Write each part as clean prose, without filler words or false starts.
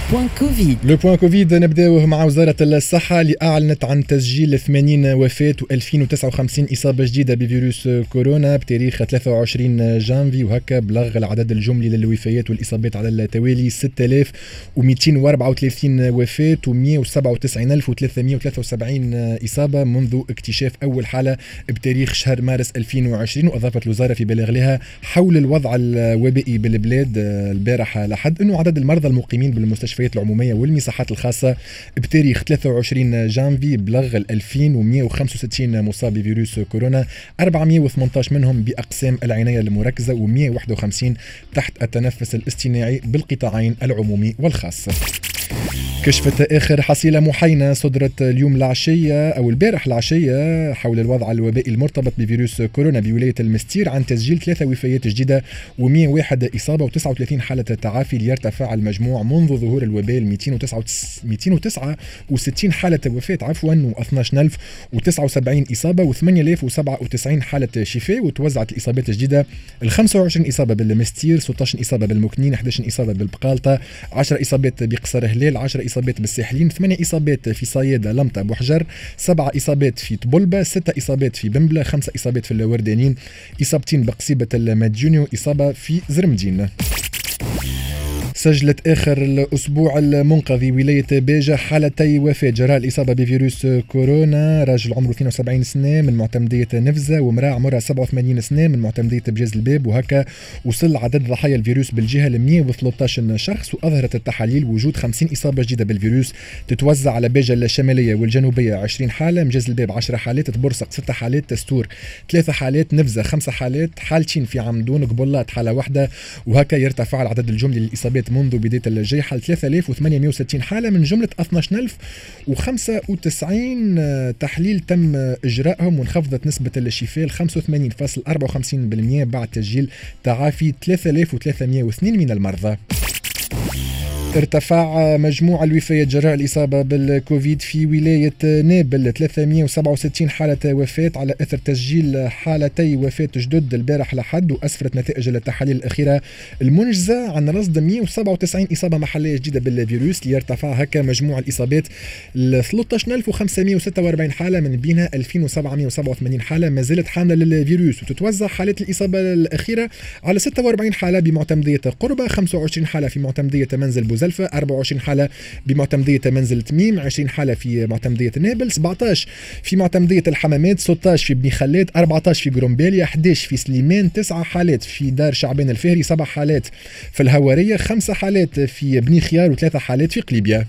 لو بوان كوفيد نبداوه مع وزارة الصحة اللي أعلنت عن تسجيل 80 وفاة و2059 إصابة جديدة بفيروس كورونا بتاريخ 23 جانفي، وهكا بلغ العدد الجملي للوفيات والإصابات على التوالي 6234 وفاة و197373 إصابة منذ اكتشاف أول حالة بتاريخ شهر مارس 2020. وأضافت الوزارة في بلاغ لها حول الوضع الوبائي بالبلاد البارح لحد أنه عدد المرضى المقيمين بالمستشفيات العمومية والمساحات الخاصة بتاريخ 23 جانفي بلغ 2165 مصاب بفيروس كورونا، 418 منهم بأقسام العناية المركزة و151 تحت التنفس الاصطناعي بالقطاعين العمومي والخاص. كشفت آخر حصيلة محاينة صدرت اليوم العشية أو البارح العشية حول الوضع الوبائي المرتبط بفيروس كورونا بولاية المستير عن تسجيل 3 وفيات جديدة و101 إصابة و39 حالة تعافي، ليرتفع المجموع منذ ظهور الوباء 269 حالة وفاة و12079 إصابة و8097 حالة شفاء. وتوزعت الإصابات الجديدة 25 إصابة بالمستير، 16 إصابة بالمكنين، 11 إصابة بالبقالطة، 10 إصابات بقصر هلال، 10 إصابات بالساحلين، 8 إصابات في صيادة لمطة بوحجر، 7 إصابات في طبلبة، 6 إصابات في بنبلة، 5 إصابات في الوردانين، إصابتين بقصيبة المدجوني وإصابة في زرمدين. سجلت آخر الأسبوع المنقضي ولاية باجة حالتي وفاة جراء الإصابة بفيروس كورونا، راجل عمره 72 سنة من معتمدية نفزة ومرأة عمرها 87 سنة من معتمدية بجاز الباب، وهكا وصل عدد ضحايا الفيروس بالجهة ل 113 شخص. وأظهرت التحاليل وجود 50 إصابة جديدة بالفيروس تتوزع على باجة الشمالية والجنوبية 20 حالة، مجاز الباب 10 حالات، تبرسق 6 حالات، تستور 3 حالات، نفزة 5 حالات، حالتين في عمدون، قبلات حالة واحدة. وهكا يرتفع العدد الجملي للإصابات منذ بداية الجائحة 3868 حالة من جملة 12095 تحليل تم إجراءهم، وانخفضت نسبة الشفاء ل 85.54% بعد تسجيل تعافي 3302 من المرضى. ارتفع مجموع الوفيات جراء الإصابة بالكوفيد في ولاية نابل 367 حالة وفاة على أثر تسجيل حالتي وفاة جدد البارح لحد. وأسفرت نتائج التحاليل الأخيرة المنجزة عن رصد 197 إصابة محلية جديدة بالفيروس، ليرتفع هكا مجموع الإصابات ل 13546 حالة، من بينها 2787 حالة ما زالت حاملة للفيروس. وتتوزع حالات الإصابة الأخيرة على 46 حالة بمعتمدية قربة، 25 حالة في معتمدية منزل بوزلفة، 24 حالة بمعتمدية منزل تميم، 20 حالة في معتمدية نابل، 17 في معتمدية الحمامات، 16 في بني خلات، 14 في قرنباليا، 11 في سليمان، 9 حالات في دار شعبان الفهري، 7 حالات في الهوارية، 5 حالات في بني خيار، و3 حالات في قليبية.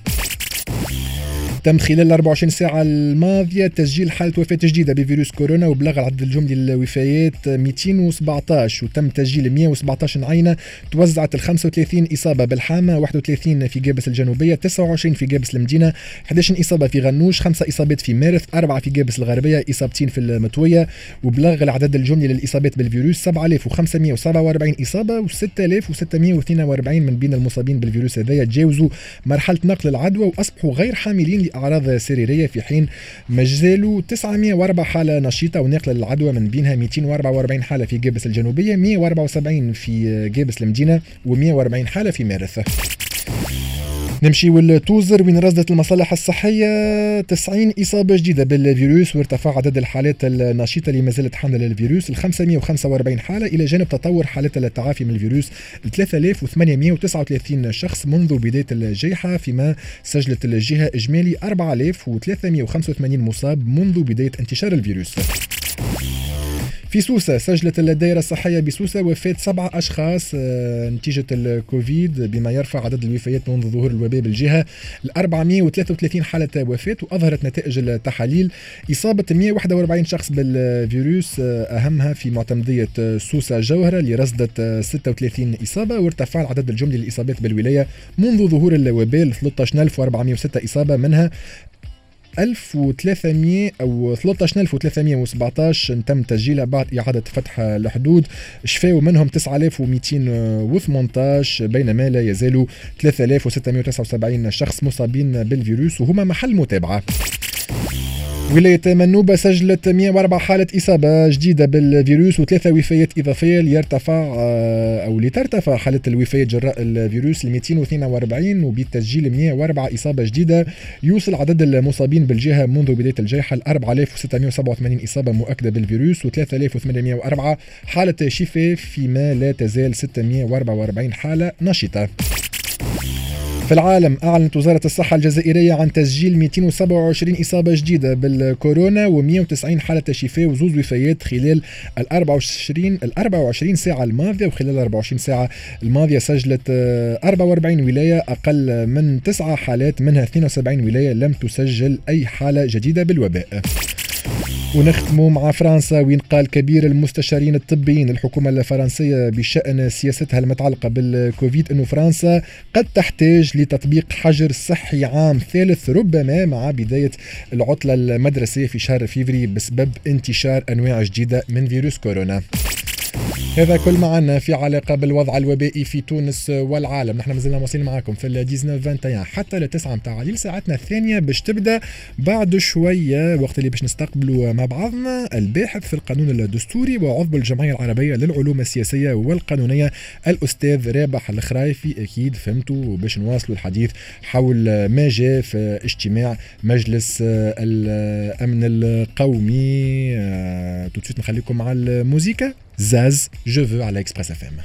تم خلال 24 ساعة الماضية تسجيل حالة وفاة جديدة بفيروس كورونا، وبلغ العدد الجملي للوفيات 217، وتم تسجيل 117 عينة. توزعت 35 إصابة بالحامة، 31 في قابس الجنوبية، 29 في قابس المدينة، 11 إصابة في غنوش، 5 إصابات في مارث، 4 في قابس الغربية، إصابتين في المطوية. وبلغ العدد الجملي للإصابات بالفيروس 7547 إصابة، و6642 من بين المصابين بالفيروس هذايا تجاوزوا مرحلة نقل العدوى وأصبحوا غير حاملين أعراض سريرية، في حين مجزالوا 904 حالة نشيطة وناقلة للعدوى، من بينها 244 حالة في قابس الجنوبية، 174 في قابس المدينة، و140 حالة في مارث. نمشي والتوزر وين رصدت المصالح الصحية 90 إصابة جديدة بالفيروس، وارتفع عدد الحالات النشيطة اللي ما زالت حاملة للفيروس ل 545 حالة، إلى جانب تطور حالات التعافي من الفيروس ل 3839 شخص منذ بداية الجائحة، فيما سجلت الجهة إجمالي 4385 مصاب منذ بداية انتشار الفيروس. في سوسة سجلت الدائرة الصحية بسوسة وفاة 7 أشخاص نتيجة الكوفيد، بما يرفع عدد الوفيات منذ ظهور الوباء بالجهة ل 433 حالة وفاة. وأظهرت نتائج التحاليل إصابة 141 شخص بالفيروس، أهمها في معتمدية سوسة جوهرة اللي رصدت 36 إصابة. وارتفع العدد الجملي للإصابات بالولاية منذ ظهور الوباء ل 13406 إصابة، منها 1300 أو 13317 تم تسجيلها بعد إعادة فتح الحدود، شفاو منهم 9218، بينما لا يزالوا 3679 شخص مصابين بالفيروس وهما محل متابعة. ولاية منوبة سجلت 104 حالة إصابة جديدة بالفيروس وثلاثة وفيات إضافية لترتفع حالة الوفيات جراء الفيروس ل 242 وبتسجيل 104 إصابة جديدة. يوصل عدد المصابين بالجهة منذ بداية الجائحة ل 4687 إصابة مؤكدة بالفيروس و3804 حالة شفاء، فيما لا تزال 644 حالة نشطة. في العالم أعلنت وزارة الصحة الجزائرية عن تسجيل 227 إصابة جديدة بالكورونا و190 حالة شفاء وزوز وفيات خلال ال 24 ساعة الماضية. وخلال 24 ساعة الماضية سجلت 44 ولاية أقل من 9 حالات، منها 72 ولاية لم تسجل أي حالة جديدة بالوباء. ونختموا مع فرنسا، وين قال كبير المستشارين الطبيين الحكومة الفرنسية بشأن سياستها المتعلقة بالكوفيد أنه فرنسا قد تحتاج لتطبيق حجر صحي عام ثالث ربما مع بداية العطلة المدرسية في شهر فيفري بسبب انتشار أنواع جديدة من فيروس كورونا. هذا كل معنا في علاقة بالوضع الوبائي في تونس والعالم. نحن مازلنا واصلين معكم في 19:21 حتى ل9 متاع الليل. ساعتنا الثانية باش تبدا بعد شوية، وقت اللي باش نستقبلوا مع بعضنا الباحث في القانون الدستوري وعضو الجمعية العربية للعلوم السياسية والقانونية الأستاذ رابح الخرايفي. أكيد فهمتوا باش نواصلوا الحديث حول ما جاء في اجتماع مجلس الأمن القومي. توت سويت نخليكم مع الموسيقى زاز جو فو على إكسبريس FM.